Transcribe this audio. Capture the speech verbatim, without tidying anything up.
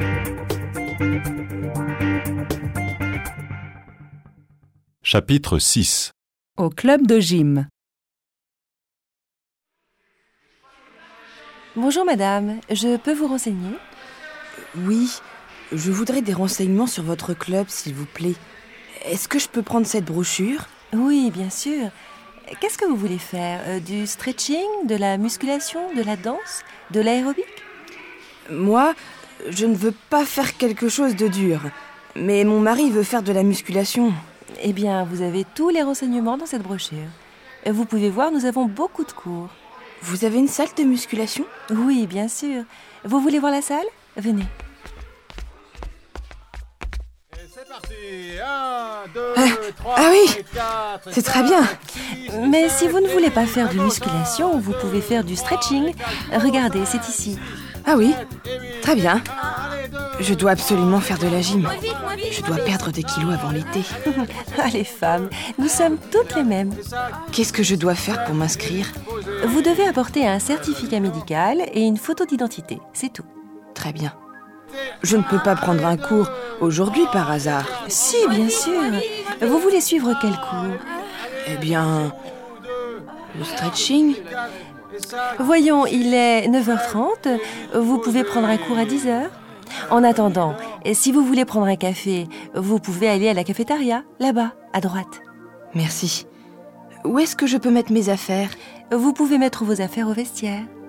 Chapitre six. Au club de gym. Bonjour madame, je peux vous renseigner? Oui, je voudrais des renseignements sur votre club, s'il vous plaît. Est-ce que je peux prendre cette brochure? Oui, bien sûr. Qu'est-ce que vous voulez faire? Euh, Du stretching, de la musculation, de la danse, de l'aérobic? Moi, je ne veux pas faire quelque chose de dur. Mais mon mari veut faire de la musculation. Eh bien, vous avez tous les renseignements dans cette brochure. Vous pouvez voir, nous avons beaucoup de cours. Vous avez une salle de musculation? Oui, bien sûr. Vous voulez voir la salle? Venez. C'est parti. un, deux, Ah, trois, ah oui, quatre, c'est très bien. six, Mais si vous ne voulez pas faire de sept, musculation, vous pouvez faire du stretching. Regardez, c'est ici. Ah oui, très bien. allez, deux, Je dois absolument faire de la gym. Je dois perdre des kilos avant l'été. Ah, les femmes, nous sommes toutes les mêmes. Qu'est-ce que je dois faire pour m'inscrire? Vous devez apporter un certificat médical et une photo d'identité, c'est tout. Très bien. Je ne peux pas prendre un cours aujourd'hui par hasard. Si, bien sûr. Vous voulez suivre quel cours? Eh bien, le stretching? Voyons, il est neuf heures trente. Vous pouvez prendre un cours à dix heures. En attendant, si vous voulez prendre un café, vous pouvez aller à la cafétéria, là-bas, à droite. Merci. Où est-ce que je peux mettre mes affaires? Vous pouvez mettre vos affaires au vestiaire.